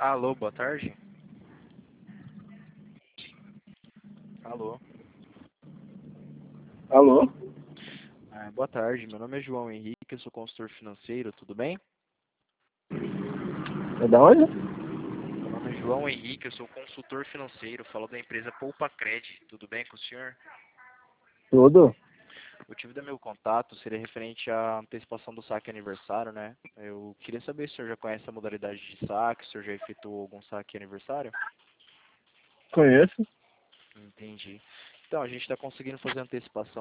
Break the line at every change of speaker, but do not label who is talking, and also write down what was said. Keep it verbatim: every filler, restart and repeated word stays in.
Alô, boa tarde. Alô.
Alô?
Ah, boa tarde, meu nome é João Henrique, eu sou consultor financeiro, tudo bem?
É da onde?
Meu nome é João Henrique, eu sou consultor financeiro, falo da empresa Poupa Cred, tudo bem com o senhor?
Tudo.
O motivo do meu contato seria referente à antecipação do saque aniversário, né? Eu queria saber se o senhor já conhece a modalidade de saque, se o senhor já efetuou algum saque aniversário?
Conheço.
Entendi. Então, a gente está conseguindo fazer antecipação